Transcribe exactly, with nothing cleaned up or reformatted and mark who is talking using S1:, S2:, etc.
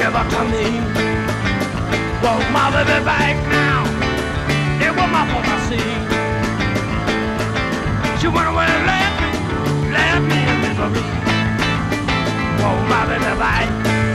S1: give it to me. Won't mother be back?